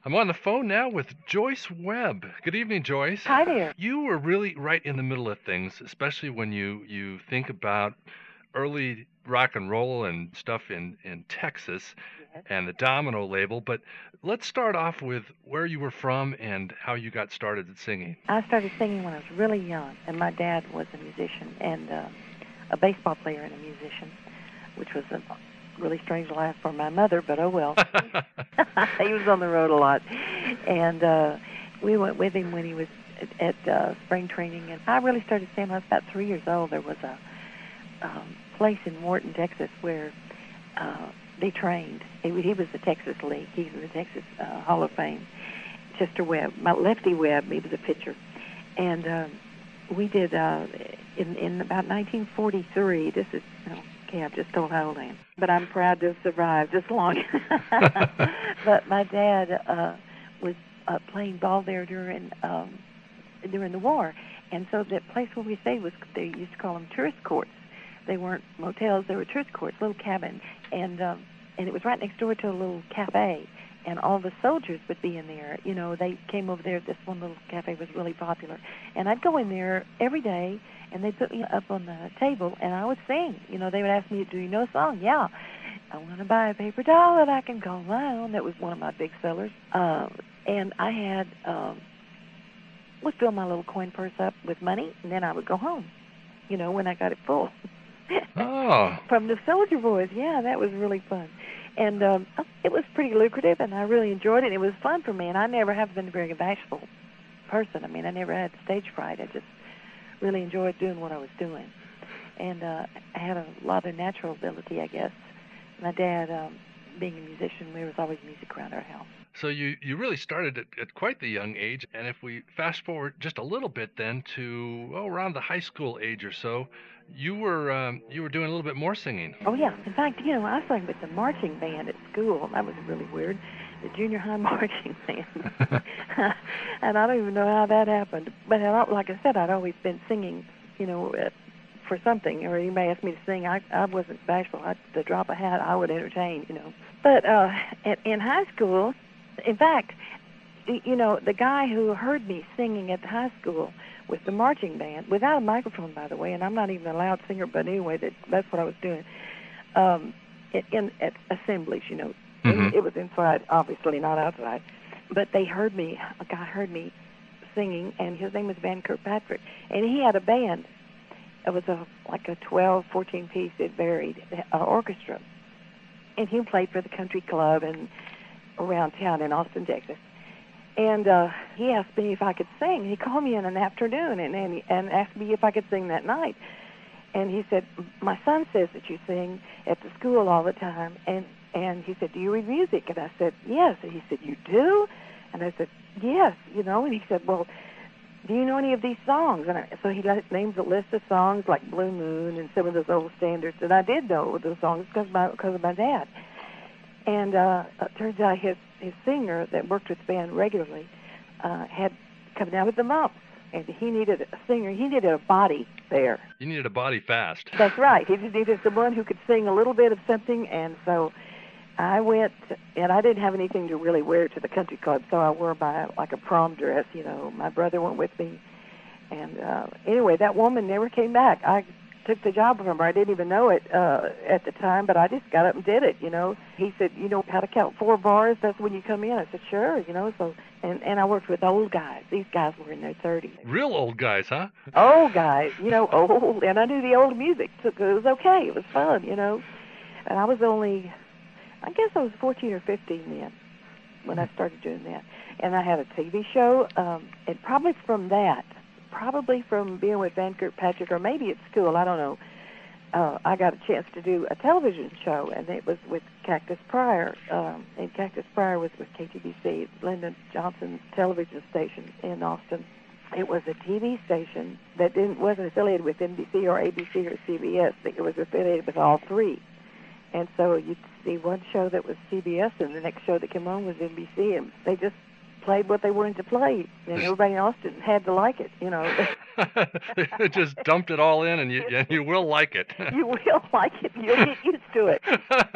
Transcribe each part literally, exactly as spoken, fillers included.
I'm on the phone now with Joyce Webb. Good evening, Joyce. Hi there. You were really right in the middle of things, especially when you you think about early rock and roll and stuff in in Texas Yes. and the Domino label. But let's start off with where you were from and how you got started at singing. I started singing when I was really young, and my dad was a musician and uh, a baseball player and a musician, which was a really strange life for my mother, but oh well. He was on the road a lot. And uh, we went with him when he was at, at uh, spring training, and I really started singing when I was about three years old. There was a um, place in Wharton, Texas, where uh, they trained. He, he was the Texas League. He was the Texas uh, Hall of Fame. Chester Webb, my Lefty Webb, he was a pitcher. And um, we did, uh, in, in about nineteen forty-three, this is, oh, okay, I've just told how old I am, but I'm proud to have survived this long. But my dad uh, was uh, playing ball there during um, during the war. And so that place where we stayed was, they used to call them tourist courts. They weren't motels, they were tourist courts, little cabins. And, um, and it was right next door to a little cafe. And all the soldiers would be in there. You know, they came over there. This one little cafe was really popular. And I'd go in there every day, and they'd put me up on the table, and I would sing. You know, they would ask me, do you know a song? Yeah. I want to buy a paper doll that I can call my own. That was one of my big sellers. Um, and I had, um, would fill my little coin purse up with money, and then I would go home, you know, when I got it full. Oh. From the soldier boys. Yeah, that was really fun. And um, it was pretty lucrative, and I really enjoyed it. It was fun for me, and I never have been a very bashful person. I mean, I never had stage fright. I just really enjoyed doing what I was doing. And uh, I had a lot of natural ability, I guess. My dad, um, being a musician, there was always music around our house. So you, you really started at, at quite the young age, and if we fast forward just a little bit then to oh, around the high school age or so, you were um, you were doing a little bit more singing. Oh, yeah. In fact, you know, I sang with the marching band at school. That was really weird. The junior high marching band. And I don't even know how that happened. But I, like I said, I'd always been singing, you know, uh, for something. Or anybody asked me to sing, I, I wasn't bashful. I, to drop a hat, I would entertain, you know. But uh, at, in high school, in fact, you know, the guy who heard me singing at the high school with the marching band, without a microphone, by the way, and I'm not even a loud singer, but anyway, that, that's what I was doing, um, in, in at assemblies, you know. Mm-hmm. It, it was inside, obviously, not outside. But they heard me, a guy heard me singing, and his name was Van Kirkpatrick, and he had a band. It was a like a twelve, fourteen-piece, it varied, uh, orchestra. And he played for the country club and around town in Austin, Texas. And uh, he asked me if I could sing. He called me in an afternoon and, and, and asked me if I could sing that night. And he said, my son says that you sing at the school all the time. And, and he said, do you read music? And I said, yes. And he said, you do? And I said, yes, you know. And he said, well, do you know any of these songs? And I, so he named a list of songs like Blue Moon and some of those old standards. And I did know those songs because of my, because of my dad. And uh, it turns out his, his singer that worked with the band regularly uh, had come down with the mumps, and he needed a singer. He needed a body there. You needed a body fast. That's right. He just needed someone who could sing a little bit of something, and so I went, and I didn't have anything to really wear to the country club, so I wore my like a prom dress. You know, my brother went with me, and uh, anyway, that woman never came back. I took the job from her. I didn't even know it uh, at the time, but I just got up and did it, you know. He said, you know how to count four bars? That's when you come in. I said, sure, you know. So, and, and I worked with old guys. These guys were in their thirties. Real old guys, huh? Old guys, you know, old. And I knew the old music, so it was okay. It was fun, you know. And I was only, I guess I was fourteen or fifteen then when I started doing that. And I had a T V show, um, and probably from that, probably from being with Van Kirkpatrick, or maybe at school, I don't know, uh, I got a chance to do a television show, and it was with Cactus Pryor, um, and Cactus Pryor was with K T B C, Lyndon Johnson's television station in Austin. It was a T V station that didn't wasn't affiliated with N B C or A B C or C B S. It was affiliated with all three. And so you'd see one show that was C B S, and the next show that came on was N B C, and they just played what they wanted to play, and everybody else didn't had to like it, you know. They just dumped it all in, and you and you will like it. You will like it. You'll get used to it.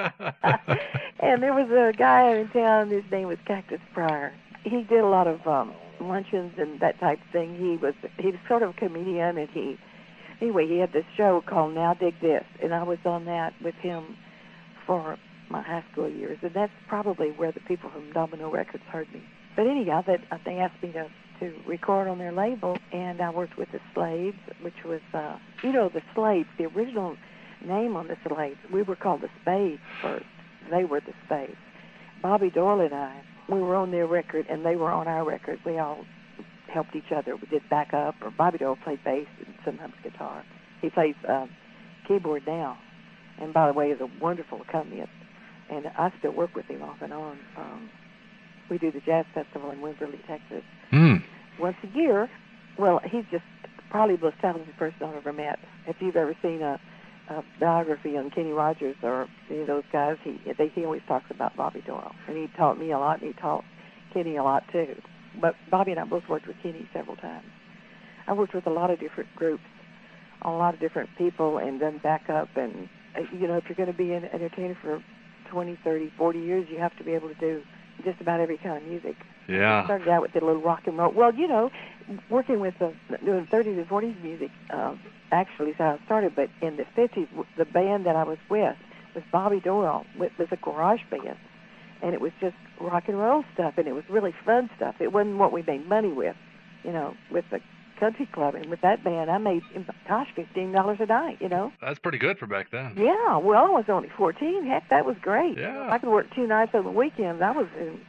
And there was a guy in town. His name was Cactus Pryor. He did a lot of um, luncheons and that type of thing. He was he was sort of a comedian, and he anyway he had this show called Now Dig This, and I was on that with him for my high school years, and that's probably where the people from Domino Records heard me. But anyhow, that uh, they asked me to, to record on their label, and I worked with the Slades, which was, uh, you know, the Slades, the original name on the Slades, we were called the Spades first. They were the Spades. Bobby Doyle and I, we were on their record, and they were on our record. We all helped each other. We did backup, or Bobby Doyle played bass and sometimes guitar. He plays um, keyboard now, and by the way, is a wonderful accompanist. And I still work with him off and on. Um, we do the Jazz Festival in Wimberley, Texas, Mm. once a year. Well, he's just probably the most talented person I've ever met. If you've ever seen a, a biography on Kenny Rogers or any of those guys, he they, he always talks about Bobby Doyle. And he taught me a lot, and he taught Kenny a lot, too. But Bobby and I both worked with Kenny several times. I worked with a lot of different groups, a lot of different people, and done backup. And, uh, you know, if you're going to be an entertainer for twenty, thirty, forty years, you have to be able to do just about every kind of music. Yeah. I started out with a little rock and roll. Well, you know, working with the, doing thirties and forties music, uh, actually is how I started. But in the fifties, the band that I was with was Bobby Doyle. It was a garage band, and it was just rock and roll stuff, and it was really fun stuff. It wasn't what we made money with, you know, with the country club. And with that band, I made, gosh, fifteen dollars a night, you know. That's pretty good for back then. Yeah, well, I was only fourteen. Heck, that was great. Yeah. I could work two nights on the weekends. I was in,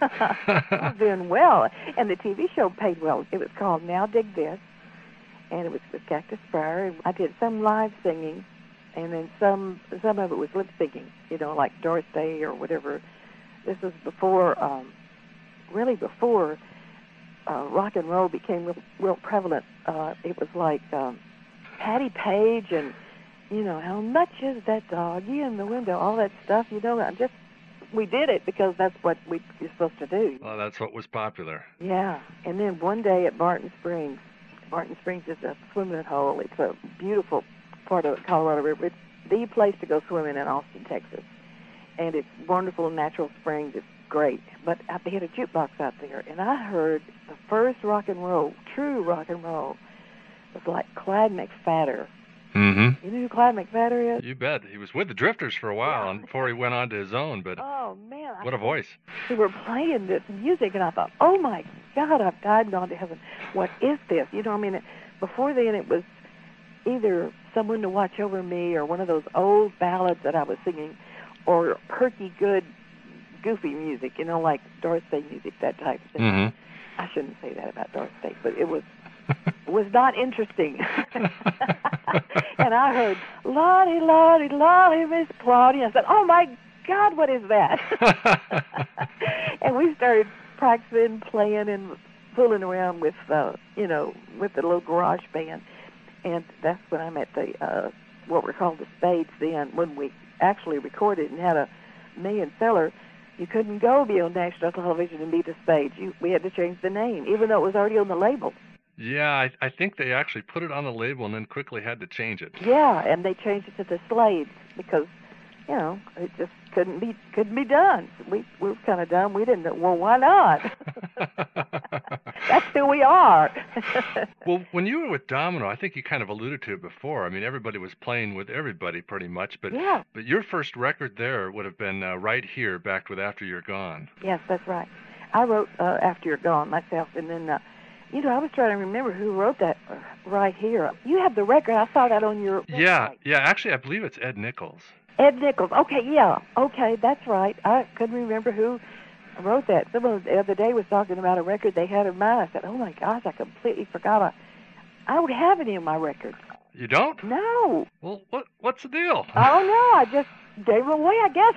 I was doing well. And the T V show paid well. It was called Now Dig This, and it was with Cactus Pryor. And I did some live singing, and then some some of it was lip syncing, you know, like Doris Day or whatever. This was before, um, really before uh, rock and roll became real, real prevalent. Uh, it was like um, Patty Page and, you know, how much is that doggy in the window, all that stuff, you know. I just, we did it because that's what we were supposed to do. Well, that's what was popular. Yeah, and then one day at Barton Springs, Barton Springs is a swimming hole. It's a beautiful part of Colorado River. It's the place to go swimming in Austin, Texas. And it's wonderful natural springs. It's great. But they had a jukebox out there, and I heard the first rock and roll, true rock and roll, was like Clyde McPhatter. Mm-hmm. You know who Clyde McPhatter is? You bet. He was with the Drifters for a while Yeah. and before he went on to his own, but Oh, man. I what a voice. They were playing this music, and I thought, oh, my God, I've died and gone to heaven. What is this? You know, I mean, it, before then it was either Someone to Watch Over Me or one of those old ballads that I was singing, or perky, good, goofy music, you know, like Doris Day music, that type of thing. Mm-hmm. I shouldn't say that about Doris Day, but it was was not interesting. And I heard, Lottie, Lottie, Lottie, Miss Claudia. I said, oh, my God, what is that? And we started practicing, playing, and fooling around with, uh, you know, with the little garage band. And that's when I met the, uh, what were called the Spades then, when we actually recorded and had a million seller. You couldn't go be on national television and be the Spades. You, we had to change the name, even though it was already on the label. Yeah, I, I think they actually put it on the label and then quickly had to change it. Yeah, and they changed it to the Slades because, you know, it just couldn't be couldn't be done. We we were kind of dumb. We didn't know. Well, why not? That's who we are. Well, when you were with Domino, I think you kind of alluded to it before. I mean, everybody was playing with everybody pretty much, but Yeah. but your first record there would have been uh, Right Here, back with After You're Gone. Yes, that's right. I wrote uh, After You're Gone myself, and then, uh, you know, I was trying to remember who wrote that uh, Right Here. You have the record. I saw that on your website. Yeah, yeah. Actually, I believe it's Ed Nichols. Ed Nichols. Okay, yeah. Okay, that's right. I couldn't remember who wrote that. Someone the other day was talking about a record they had in mind. I said, oh, my gosh, I completely forgot. I, I don't have any of my records. You don't? No. Well, what what's the deal? I don't know. I just gave them away, I guess.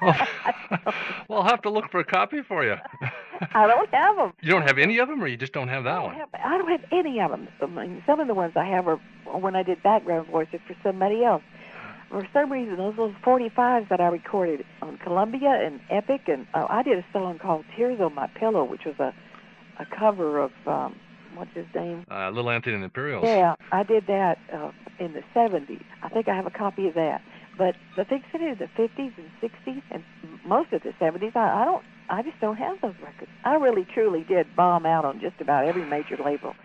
Well, I'll have to look for a copy for you. I don't have them. You don't have any of them, or you just don't have that I don't one? have, I don't have any of them. I mean, some of the ones I have are when I did background voices for somebody else. For some reason, those little forty-fives that I recorded on Columbia and Epic, and uh, I did a song called Tears on My Pillow, which was a a cover of um, what's his name? Uh, Little Anthony and the Imperials. Yeah, I did that uh, in the seventies. I think I have a copy of that. But the thing is, the fifties and sixties and most of the seventies, I, I don't, I just don't have those records. I really, truly did bomb out on just about every major label.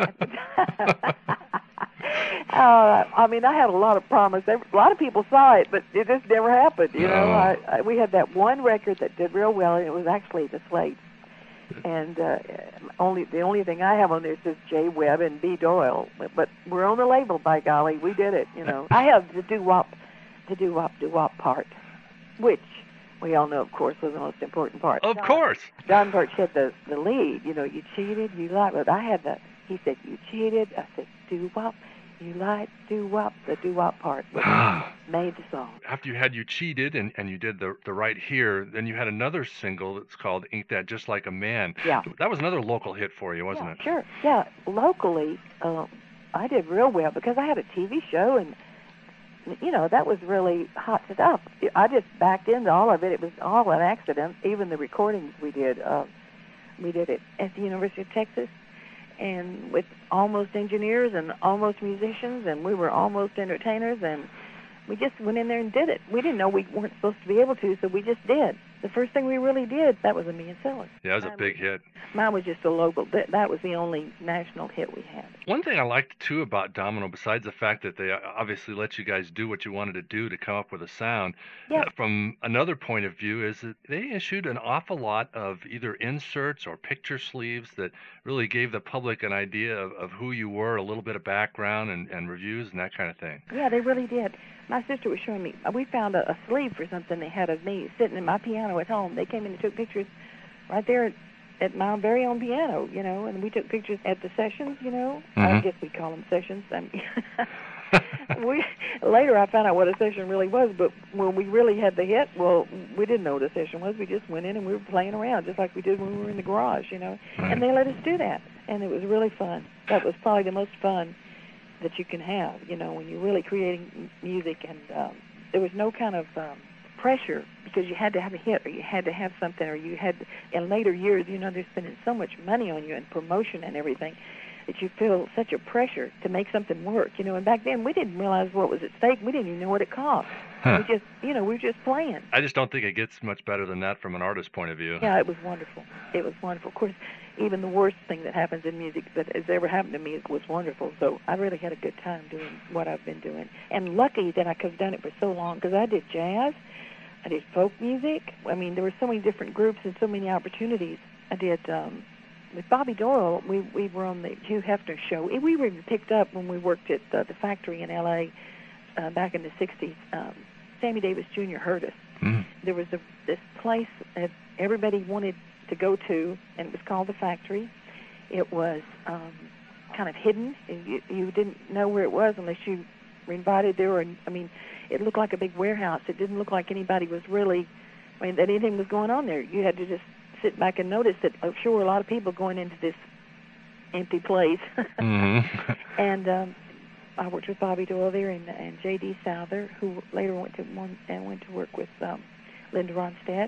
Uh, I mean, I had a lot of promise. A lot of people saw it, but it just never happened. You know, No. I, I, we had that one record that did real well, and it was actually the Slates. And uh, only the only thing I have on there says J. Webb and B. Doyle, but, but we're on the label. By golly, we did it. You know, I have the doo-wop, the doo-wop, doo-wop part, which we all know, of course, was the most important part. Of Don, course. Don Birch had the the lead. You know, you cheated, you lied. But I had the. He said you cheated. I said doo-wop. You lied, doo-wop, the doo-wop part made the song. After you had You Cheated and, and you did the the Right Here, then you had another single that's called Ain't That Just Like a Man. Yeah. That was another local hit for you, wasn't yeah, it? Sure. Yeah, locally, um, I did real well because I had a T V show and, you know, that was really hot stuff. I just backed into all of it. It was all an accident. Even the recordings we did, uh, we did it at the University of Texas. And with almost engineers and almost musicians, and we were almost entertainers, and we just went in there and did it. We didn't know we weren't supposed to be able to, so we just did. The first thing we really did, that was a million sellers. Yeah, it was a Mine big was, hit. Mine was just a local. That, that was the only national hit we had. One thing I liked, too, about Domino, besides the fact that they obviously let you guys do what you wanted to do to come up with a sound, Yeah. uh, from another point of view, is that they issued an awful lot of either inserts or picture sleeves that really gave the public an idea of, of who you were, a little bit of background and, and reviews and that kind of thing. Yeah, they really did. My sister was showing me, we found a, a sleeve for something they had of me sitting at my piano at home. They came in and took pictures right there at my very own piano, you know, and we took pictures at the sessions, you know. Mm-hmm. I guess we call them sessions. I mean, we later I found out what a session really was, but when we really had the hit, well, we didn't know what a session was. We just went in and we were playing around just like we did when we were in the garage, you know. Right. And they let us do that, and it was really fun. That was probably the most fun that you can have, you know, when you're really creating m- music, and um, there was no kind of um, pressure because you had to have a hit or you had to have something, or you had, in later years, you know, they're spending so much money on you and promotion and everything that you feel such a pressure to make something work, you know, and back then we didn't realize what was at stake. We didn't even know what it cost. Huh. We just, you know, we were just playing. I just don't think it gets much better than that from an artist's point of view. Yeah, it was wonderful. It was wonderful. Of course, even the worst thing that happens in music that has ever happened to me was wonderful. So I really had a good time doing what I've been doing. And lucky that I could have done it for so long, because I did jazz, I did folk music. I mean, there were so many different groups and so many opportunities. I did, um, with Bobby Doyle, we, we were on the Hugh Hefner show. We were even picked up when we worked at uh, the factory in L A uh, back in the sixties. Um, Sammy Davis Junior heard us. Mm. There was a, this place that everybody wanted to go to, and it was called the Factory. It was um, kind of hidden. You, you didn't know where it was unless you were invited there. Or, I mean, it looked like a big warehouse. It didn't look like anybody was really, I mean, that anything was going on there. You had to just sit back and notice that, oh, sure, a lot of people going into this empty place. Mm-hmm. And um, I worked with Bobby Doyle there, and, and J D Souther, who later went to one, and went to work with um, Linda Ronstadt,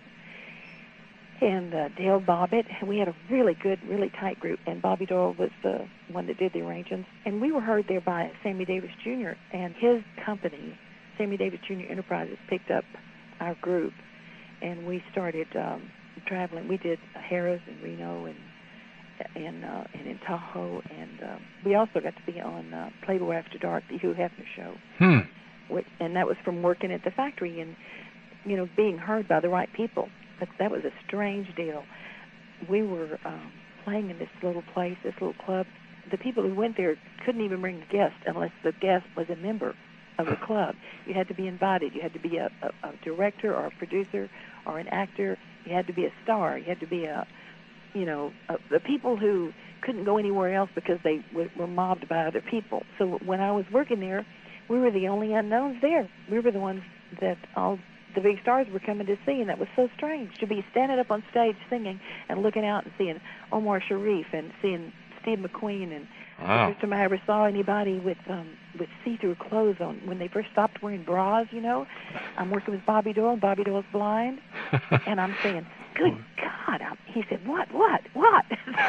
and uh, Dale Bobbitt. And we had a really good, really tight group, and Bobby Doyle was the one that did the arrangements. And we were heard there by Sammy Davis Junior, and his company, Sammy Davis Junior Enterprises, picked up our group, and we started um, traveling. We did Harrah's and Reno and and, uh, and in Tahoe, and um, we also got to be on uh, Playboy After Dark, the Hugh Hefner show. Hmm. Which, and that was from working at the factory and, you know, being heard by the right people. But that was a strange deal. We were um, playing in this little place, this little club. The people who went there couldn't even bring the guest unless the guest was a member of the club. You had to be invited. You had to be a, a, a director or a producer or an actor. You had to be a star. You had to be a, you know, uh, the people who couldn't go anywhere else because they w- were mobbed by other people. So when I was working there, we were the only unknowns there. We were the ones that all the big stars were coming to see, and that was so strange to be standing up on stage singing and looking out and seeing Omar Sharif and seeing Steve McQueen. And Wow. the first time I ever saw anybody with um, with see-through clothes on, when they first stopped wearing bras, you know. I'm working with Bobby Doyle. Bobby Doyle's blind, and I'm saying, good God. I'm, he said, what, what, what?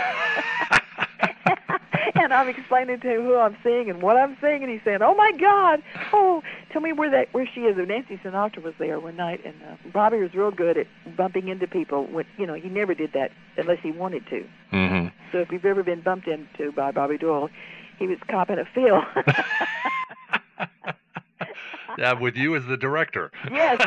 And I'm explaining to him who I'm seeing and what I'm seeing, and he's saying, "Oh my God! Oh, tell me where that where she is." And Nancy Sinatra was there one night, and uh, Bobby was real good at bumping into people. When you know, he never did that unless he wanted to. Mm-hmm. So if you've ever been bumped into by Bobby Doyle, he was copping a feel. Yeah, with you as the director. Yes.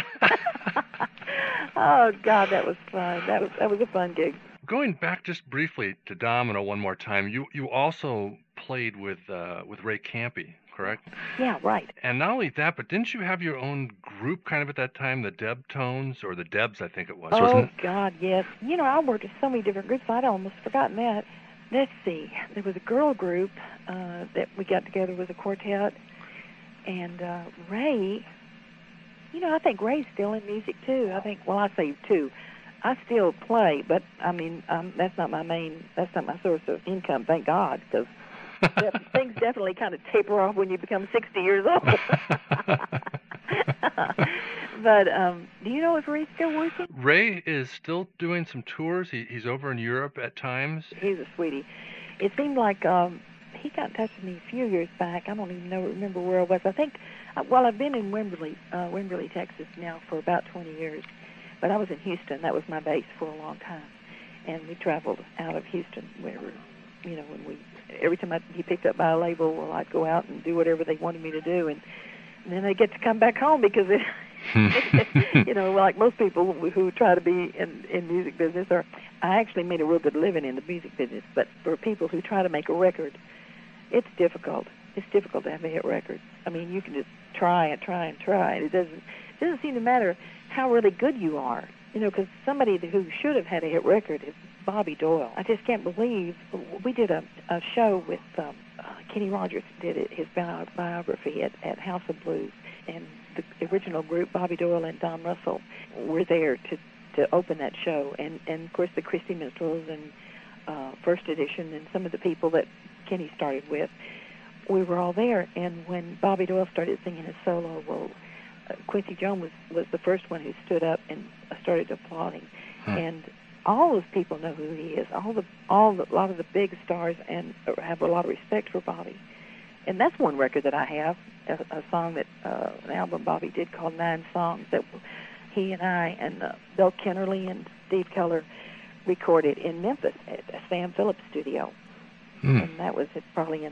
Oh God, that was fun. That was that was a fun gig. Going back just briefly to Domino one more time, you you also played with uh, with Ray Campy, correct? Yeah, right. And not only that, but didn't you have your own group kind of at that time, the Deb Tones or the Debs, I think it was, wasn't Oh it? God, yes. You know, I worked with so many different groups. I'd almost forgotten that. Let's see. There was a girl group uh, that we got together with a quartet, and uh, Ray. You know, I think Ray's still in music too. I think. Well, I say too. I still play, but I mean, um, that's not my main. That's not my source of income. Thank God, because things definitely kind of taper off when you become sixty years old. But um, do you know if Ray's still working? Ray is still doing some tours. He, he's over in Europe at times. He's a sweetie. It seemed like um, he got in touch with me a few years back. I don't even know remember where I was. I think, uh, well, I've been in Wimberley, uh, Wimberley, Texas now for about twenty years. But I was in Houston. That was my base for a long time. And we traveled out of Houston wherever, you know, when we, every time I, he picked up my label, well, I'd go out and do whatever they wanted me to do. And, and then I get to come back home because, it, you know, like most people who try to be in, in music business, or I actually made a real good living in the music business, but for people who try to make a record, it's difficult. It's difficult to have a hit record. I mean, you can just try and try and try, and it doesn't, it doesn't seem to matter how really good you are, you know, because somebody who should have had a hit record is Bobby Doyle. I just can't believe we did a, a show with um, uh, Kenny Rogers did it, his bio- biography at, at House of Blues, and the original group, Bobby Doyle and Don Russell, were there to, to open that show, and, and of course the Christy Minstrels and uh, First Edition and some of the people that Kenny started with, we were all there, and when Bobby Doyle started singing his solo, well, Quincy Jones was, was the first one who stood up and started applauding, huh. and all those people know who he is. All the all the, a lot of the big stars and have a lot of respect for Bobby, and that's one record that I have, a, a song that uh, an album Bobby did called Nine Songs that he and I and uh, Bill Kennerly and Steve Keller recorded in Memphis at Sam Phillips studio, hmm. and that was it probably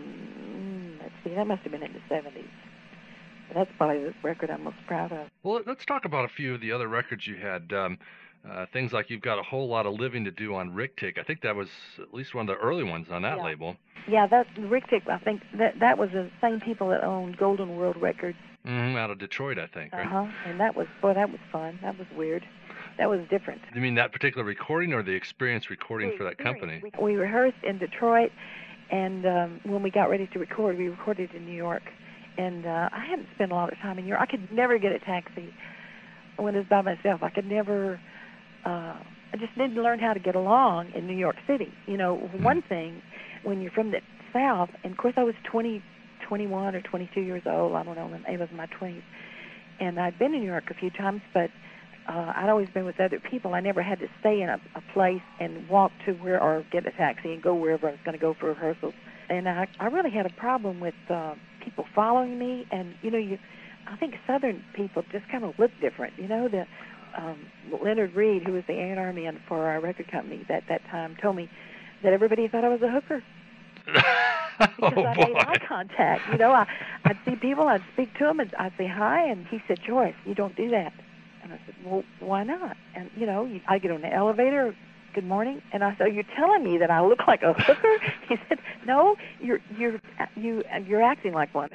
in let's see, that must have been in the seventies. That's probably the record I'm most proud of. Well, let's talk about a few of the other records you had. Um, uh, things like You've Got a Whole Lot of Living to Do on Rick Tick. I think that was at least one of the early ones on that Yeah. label. Yeah, that Rick Tick. I think that that was the same people that owned Golden World Records. Mm-hmm, out of Detroit, I think. Right? Uh huh. And that was boy, that was fun. That was weird. That was different. You mean that particular recording or the experience recording The for that experience. company? We, we rehearsed in Detroit, and um, when we got ready to record, we recorded in New York. And uh, I hadn't spent a lot of time in New York. I could never get a taxi when I was by myself. I could never. Uh, I just didn't learn how to get along in New York City. You know, Hmm. one thing when you're from the South, and of course I was twenty, twenty-one or twenty-two years old. I don't know. It was in my twenties, and I'd been in New York a few times, but uh, I'd always been with other people. I never had to stay in a, a place and walk to where or get a taxi and go wherever I was going to go for rehearsals. And I, I really had a problem with uh, people following me. And, you know, you, I think Southern people just kind of look different. You know, the um, Leonard Reed, who was the A and R man for our record company at that time, told me that everybody thought I was a hooker. Because oh, I boy. made eye contact. You know, I, I'd see people, I'd speak to them, and I'd say hi, and he said, Joyce, you don't do that. And I said, well, why not? And, you know, you, I get on the elevator, good morning, and I said, are you telling me that I look like a hooker? He said, no, you're you're you you're acting like one.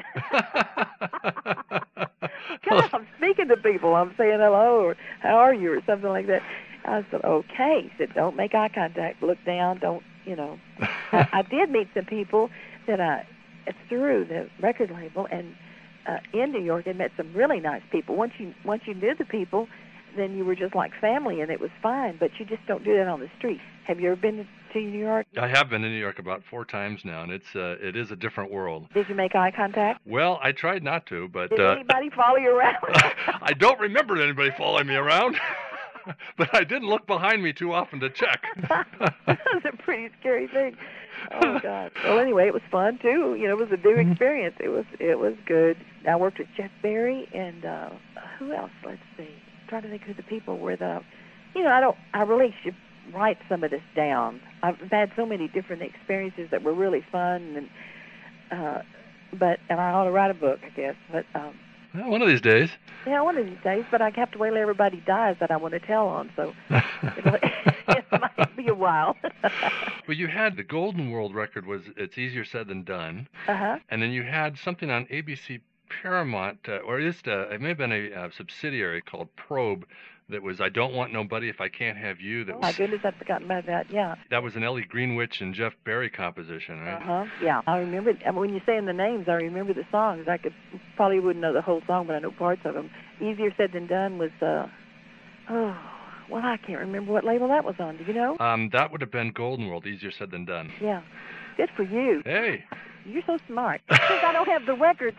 God, I'm speaking to people. I'm saying hello or how are you or something like that. I said, okay. He said, don't make eye contact. Look down. Don't, you know. I, I did meet some people that I through the record label and uh, in New York. I met some really nice people. Once you once you knew the people, then you were just like family, and it was fine. But you just don't do that on the street. Have you ever been to New York? I have been in New York about four times now, and it's uh, it is a different world. Did you make eye contact? Well, I tried not to, but Did uh, anybody follow you around? I don't remember anybody following me around. But I didn't look behind me too often to check. That's a pretty scary thing. Oh God. Well, anyway, it was fun too. You know, it was a new Mhm. experience. It was it was good. I worked with Jeff Berry and uh who else? Let's see. I'm trying to think who the people were that. I, you know, I don't. I really should write some of this down. I've had so many different experiences that were really fun, and uh, but and I ought to write a book, I guess. But um, Well, one of these days. yeah, one of these days. But I have to wait till everybody dies that I want to tell on. So it'll, it might be a while. Well, you had the Golden World record was It's Easier Said Than Done, Uh huh. and then you had something on A B C Paramount, uh, or at least uh, it may have been a, uh subsidiary called Probe, that was I Don't Want Nobody If I Can't Have You. That Oh my was goodness, I'd forgotten about that. Yeah. that was an Ellie Greenwich and Jeff Berry composition, Uh right? huh. Yeah. I remember. I mean, when you're saying the names, I remember the songs. I could probably wouldn't know the whole song, but I know parts of them. Easier Said Than Done was. Uh, oh, well, I can't remember what label that was on. Do you know? Um, that would have been Golden World, Easier Said Than Done. Yeah. Good for you. Hey. You're so smart. Because I don't have the records.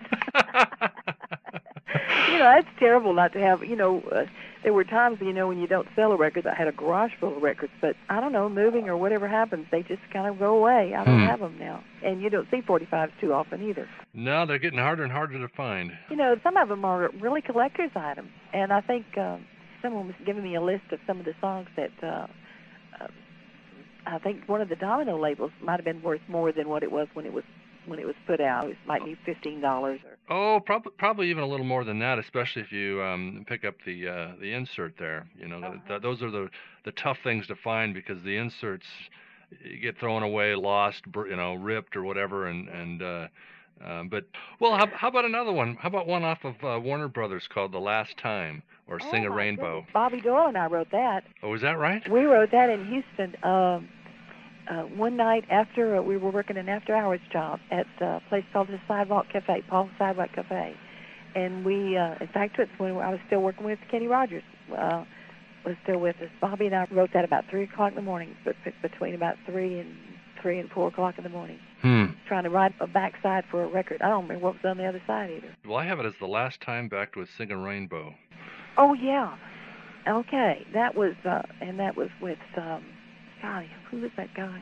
You know, that's terrible not to have, you know, uh, there were times, you know, when you don't sell a record. I had a garage full of records, but I don't know, moving or whatever happens, they just kind of go away. I don't Hmm. have them now. And you don't see forty-fives too often either. No, they're getting harder and harder to find. You know, some of them are really collector's items. And I think um, someone was giving me a list of some of the songs that uh, uh, I think one of the Domino labels might have been worth more than what it was when it was when it was put out. It might be fifteen dollars or. Oh, probably probably even a little more than that, especially if you um, pick up the uh, the insert there. You know, th- Uh-huh. th- those are the the tough things to find because the inserts y- get thrown away, lost, br- you know, ripped or whatever. And and uh, um, but well, how, how about another one? How about one off of uh, Warner Brothers called "The Last Time" or Oh, "Sing a my Rainbow"? goodness. Bobby Doyle and I wrote that. Oh, is that right? We wrote that in Houston. Um, uh, one night after uh, we were working an after-hours job at a place called the Sidewalk Cafe, Paul's Sidewalk Cafe, and we, uh, in fact, it's when I was still working with Kenny Rogers. Uh, was still with us. Bobby and I wrote that about three o'clock in the morning, but between about three and three and four o'clock in the morning, Hmm. trying to write a backside for a record. I don't remember what was on the other side either. Well, I have it as "The Last Time" backed with "Sing a Rainbow." Oh yeah, okay. That was uh, and that was with um, golly, who was that guy?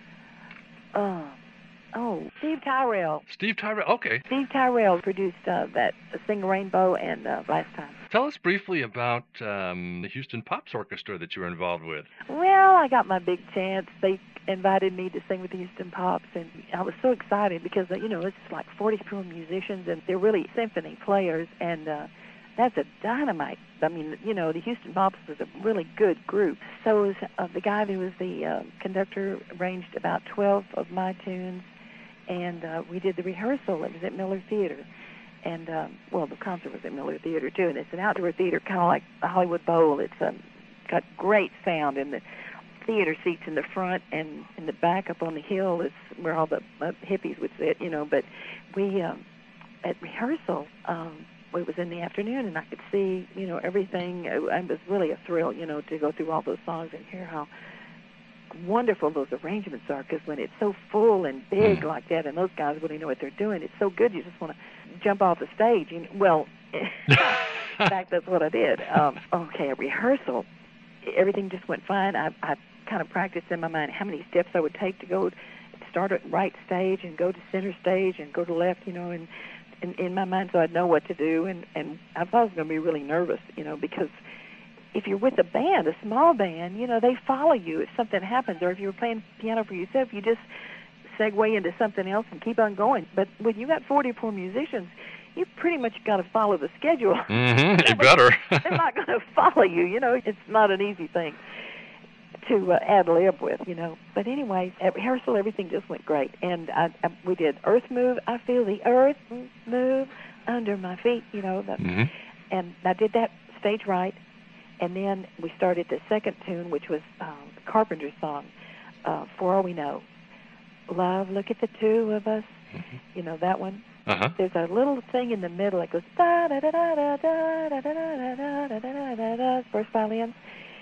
Uh, oh, Steve Tyrell. Steve Tyrell. Okay. Steve Tyrell produced uh, that uh, Sing a Rainbow and uh, Last Time. Tell us briefly about um, the Houston Pops Orchestra that you were involved with. Well, I got my big chance. They invited me to sing with the Houston Pops, and I was so excited because, uh, you know, it's like forty-four musicians, and they're really symphony players, and uh, that's a dynamite. I mean, you know, the Houston Pops was a really good group. So was, uh, the guy who was the uh, conductor arranged about twelve of my tunes, and uh, we did the rehearsal. It was at Miller Theater. And, um, well, the concert was at Miller Theater, too, and it's an outdoor theater, kind of like the Hollywood Bowl. It's um, got great sound, and the theater seats in the front and in the back up on the hill is where all the uh, hippies would sit, you know. But we, um, at rehearsal, um, it was in the afternoon, and I could see, you know, everything. It was really a thrill, you know, to go through all those songs and hear how wonderful those arrangements are, because when it's so full and big Mm. like that, and those guys really know what they're doing, it's so good you just want to jump off the stage. And, well, in fact, that's what I did. Um, okay, a rehearsal, everything just went fine. I, I kind of practiced in my mind how many steps I would take to go start at right stage and go to center stage and go to left, you know, and, and in my mind, so I'd know what to do. And, and I thought I was going to be really nervous, you know, because if you're with a band, a small band, you know, they follow you if something happens. Or if you're playing piano for yourself, you just segue into something else and keep on going. But when you got forty-four musicians, you pretty much got to follow the schedule. Mm-hmm. You better. They're not going to follow you, you know. It's not an easy thing to uh, ad lib with, you know. But anyway, at rehearsal, everything just went great. And I, I, we did Earth Move. I feel the earth move under my feet, you know. The, Mm-hmm. And I did that stage right. And then we started the second tune, which was uh, the Carpenter's song, uh, For All We Know. Love, look at the two of us. Mm-hmm. You know that one? Uh-huh. There's a little thing in the middle that goes da da da da da da da da da da da da da da, first violins.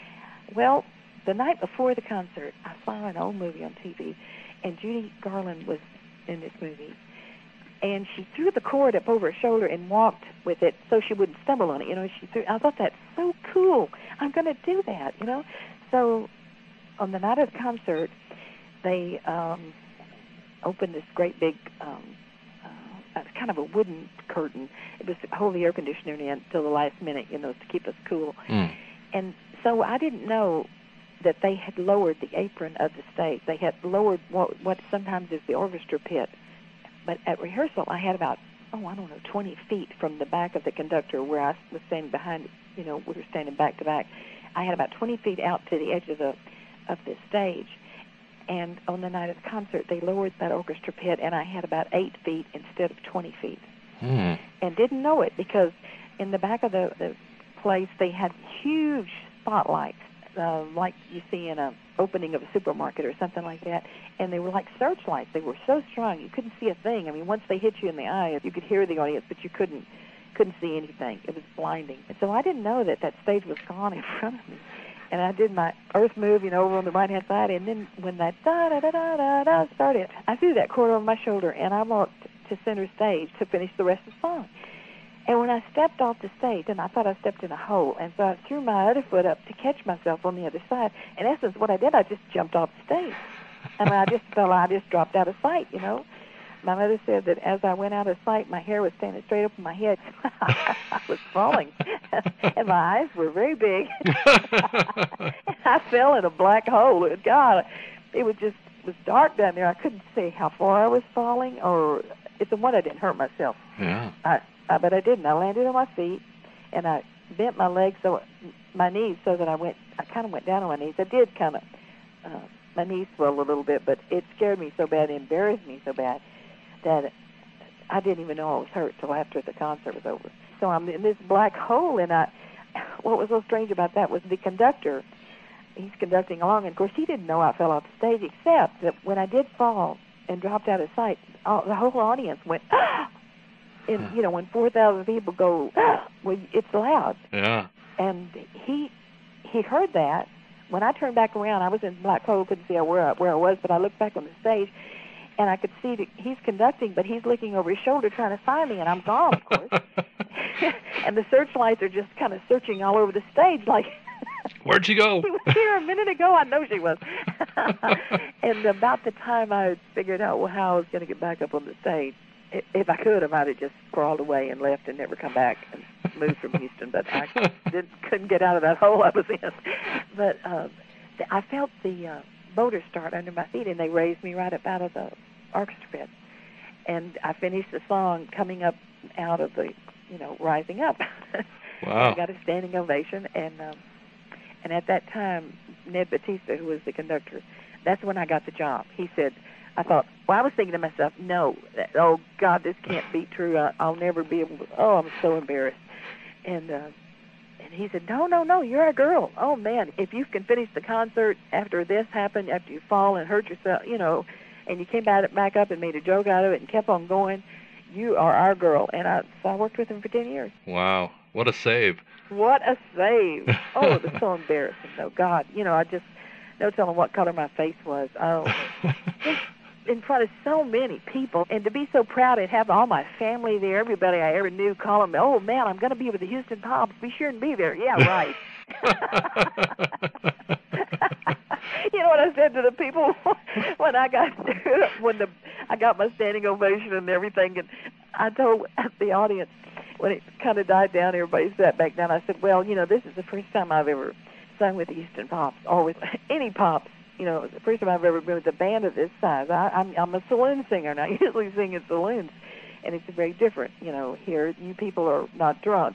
Well, the night before the concert, I saw an old movie on T V, and Judy Garland was in this movie. And she threw the cord up over her shoulder and walked with it so she wouldn't stumble on it. You know, she threw. I thought that's so cool. I'm going to do that, you know. So on the night of the concert, they um, opened this great big, um, uh, kind of a wooden curtain. It was to hold the air conditioner in until the last minute, you know, to keep us cool. Mm. And so I didn't know that they had lowered the apron of the stage. They had lowered what, what sometimes is the orchestra pit. But at rehearsal, I had about, oh, I don't know, twenty feet from the back of the conductor where I was standing behind, you know, we were standing back to back. I had about twenty feet out to the edge of the of the stage. And on the night of the concert, they lowered that orchestra pit, and I had about eight feet instead of twenty feet. Mm. And didn't know it because in the back of the, the place, they had huge spotlights, uh, like you see in a opening of a supermarket or something like that, and they were like searchlights. They were so strong you couldn't see a thing. I mean, once they hit you in the eye, you could hear the audience, but you couldn't couldn't see anything. It was blinding. And so I didn't know that that stage was gone in front of me. And I did my earth move, you know, over on the right-hand side, and then when that da-da-da-da-da started, I threw that cord over my shoulder, and I walked to center stage to finish the rest of the song. And when I stepped off the stage, and I thought I stepped in a hole, and so I threw my other foot up to catch myself on the other side. In essence, what I did, I just jumped off the stage. I mean, I just fell, I just dropped out of sight, you know. My mother said that as I went out of sight, my hair was standing straight up on my head. I was falling, and my eyes were very big. I fell in a black hole. God, it was just it was dark down there. I couldn't see how far I was falling, or it's the one I didn't hurt myself. Yeah. I, I, but I didn't. I landed on my feet, and I bent my legs, so my knees, so that I went. I kind of went down on my knees. I did kind of. Uh, my knees swelled a little bit, but it scared me so bad, it embarrassed me so bad, that I didn't even know I was hurt till after the concert was over. So I'm in this black hole, and I, what was so strange about that was the conductor, he's conducting along, and of course he didn't know I fell off the stage, except that when I did fall and dropped out of sight, all, the whole audience went, ah! And, you know, when four thousand people go, ah! Well, it's loud. Yeah. And he he heard that. When I turned back around, I was in black hole, couldn't see where I, where I was, but I looked back on the stage, and I could see that he's conducting, but he's looking over his shoulder trying to find me, and I'm gone, of course. And the searchlights are just kind of searching all over the stage, like, where'd she go? She was here a minute ago. I know she was. And about the time I had figured out well, how I was going to get back up on the stage, if I could, I might have just crawled away and left and never come back and moved from Houston. But I didn't, couldn't get out of that hole I was in. But um, I felt the uh, motor start under my feet, and they raised me right up out of the orchestra pit. And I finished the song coming up out of the, you know, rising up. Wow. I got a standing ovation, and um, and at that time, Ned Batista, who was the conductor, that's when I got the job. He said, I thought, well, I was thinking to myself, no, that, oh, God, this can't be true. I, I'll never be able to, oh, I'm so embarrassed. And uh, and he said, no, no, no, you're a girl. Oh, man, if you can finish the concert after this happened, after you fall and hurt yourself, you know, and you came back, back up and made a joke out of it and kept on going, you are our girl. And I, so I worked with him for ten years. Wow. What a save. What a save. Oh, it was so embarrassing, though. God, you know, I just, no telling what color my face was. Oh, just in front of so many people. And to be so proud and have all my family there, everybody I ever knew calling me, oh, man, I'm going to be with the Houston Pops. Be sure and be there. Yeah, right. You know what I said to the people when I got when the I got my standing ovation and everything, and I told the audience when it kind of died down, everybody sat back down. I said, well, you know, this is the first time I've ever sung with the Houston Pops, or with any Pops. You know, it's the first time I've ever been with a band of this size. I, I'm I'm a saloon singer, and I usually sing in saloons, and it's very different. You know, here you people are not drunk.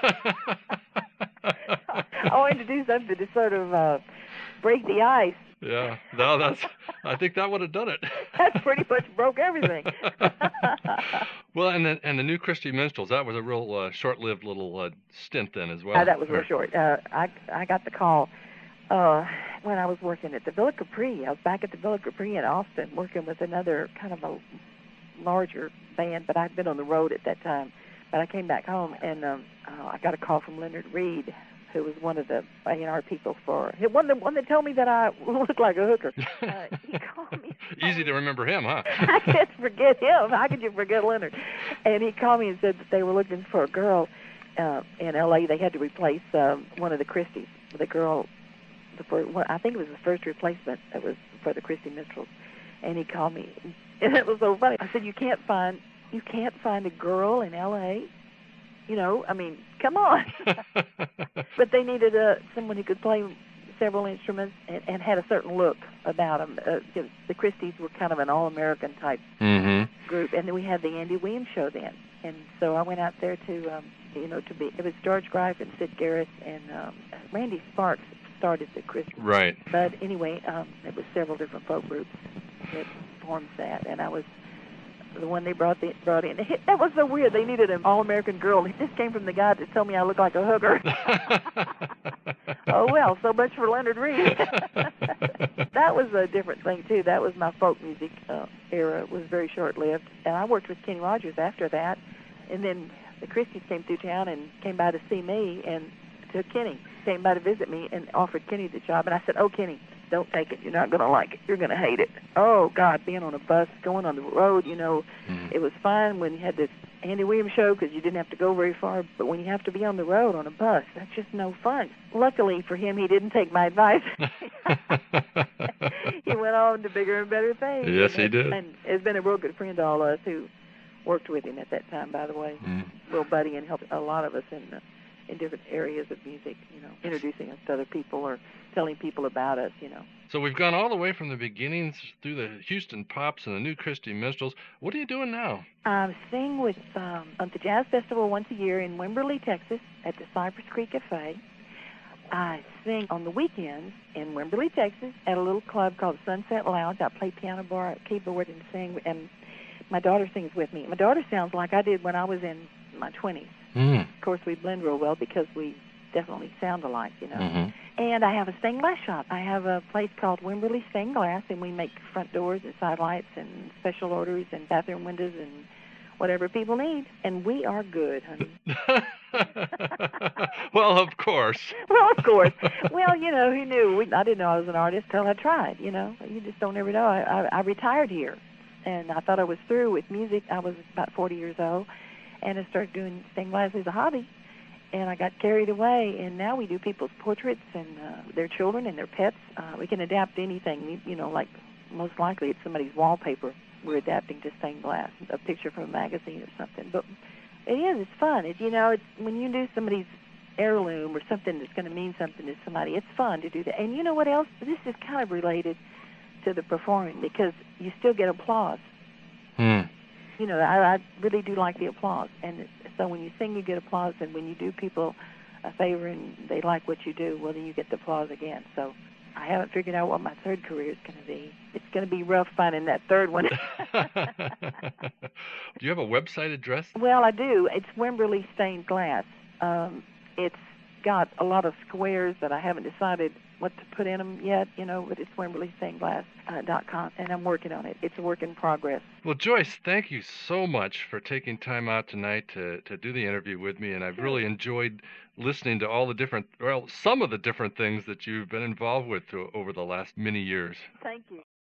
I wanted to do something to sort of uh, break the ice. Yeah, no, that's. I think that would have done it. That pretty much broke everything. Well, and the and the New Christy Minstrels, that was a real uh, short-lived little uh, stint then as well. Uh, that was or... real short. Uh, I I got the call uh, when I was working at the Villa Capri. I was back at the Villa Capri in Austin, working with another kind of a larger band, but I'd been on the road at that time. But I came back home, and um, uh, I got a call from Leonard Reed, who was one of the A and R people for, one the one that told me that I looked like a hooker. Uh, he called me. Easy to remember him, huh? I can't forget him. How could you forget Leonard? And he called me and said that they were looking for a girl uh, in L A they had to replace um, one of the Christies. The girl, the first, well, I think it was the first replacement that was for the Christie Minstrels, and he called me, and it was so funny. I said, "You can't find, you can't find a girl in L A. You know, I mean, come on." But they needed uh, someone who could play several instruments and, and had a certain look about them. Uh, the, the Christies were kind of an all-American type Mm-hmm. group, and then we had the Andy Williams show then, and so I went out there to, um, you know, to be. It was George Greif and Sid Garrett and um, Randy Sparks started the Christies. Right. But anyway, um, it was several different folk groups that formed that, and I was the one they brought the, brought in. That was so weird. They needed an all-American girl. This came from the guy that told me I look like a hooker. Oh, well, so much for Leonard Reed. That was a different thing, too. That was my folk music uh, era. It was very short-lived. And I worked with Kenny Rogers after that. And then the Christies came through town and came by to see me, and to Kenny, came by to visit me and offered Kenny the job. And I said, "Oh, Kenny, don't take it. You're not going to like it. You're going to hate it." Oh, God, being on a bus, going on the road, you know, Mm. it was fine when you had this Andy Williams show because you didn't have to go very far. But when you have to be on the road on a bus, that's just no fun. Luckily for him, he didn't take my advice. He went on to bigger and better things. Yes, and he did. And has been a real good friend to all of us who worked with him at that time, by the way. Mm. Real buddy, and helped a lot of us in uh, in different areas of music, you know, introducing us to other people or telling people about us, you know. So we've gone all the way from the beginnings through the Houston Pops and the New Christie Minstrels. What are you doing now? I sing with um, at the Jazz Festival once a year in Wimberley, Texas, at the Cypress Creek Cafe. I sing on the weekends in Wimberley, Texas, at a little club called Sunset Lounge. I play piano, bar, keyboard, and sing, and my daughter sings with me. My daughter sounds like I did when I was in my twenties. Mm. Of course, we blend real well because we definitely sound alike, you know. Mm-hmm. And I have a stained glass shop. I have a place called Wimberley Stained Glass, and we make front doors and side lights and special orders and bathroom windows and whatever people need. And we are good, honey. Well, of course. Well, of course. Well, you know, who knew? We, I didn't know I was an artist till I tried, you know. You just don't ever know. I, I, I retired here, and I thought I was through with music. I was about forty years old, and I started doing stained glass as a hobby. And I got carried away, and now we do people's portraits and uh, their children and their pets. Uh, we can adapt anything, you, you know, like most likely it's somebody's wallpaper. We're adapting to stained glass, a picture from a magazine or something. But it is, it's fun. It, you know, it's when you do somebody's heirloom or something that's going to mean something to somebody, it's fun to do that. And you know what else? This is kind of related to the performing because you still get applause. Hmm. You know, I, I really do like the applause. And so when you sing, you get applause. And when you do people a favor and they like what you do, well, then you get the applause again. So I haven't figured out what my third career is going to be. It's going to be rough finding that third one. Do you have a website address? Well, I do. It's Wimberley Stained Glass. Um, it's got a lot of squares that I haven't decided what to put in them yet, you know, but it's Wimberley Stained Glass dot com, and I'm working on it. It's a work in progress. Well, Joyce, thank you so much for taking time out tonight to, to do the interview with me, and I've really enjoyed listening to all the different, well, some of the different things that you've been involved with through, over the last many years. Thank you.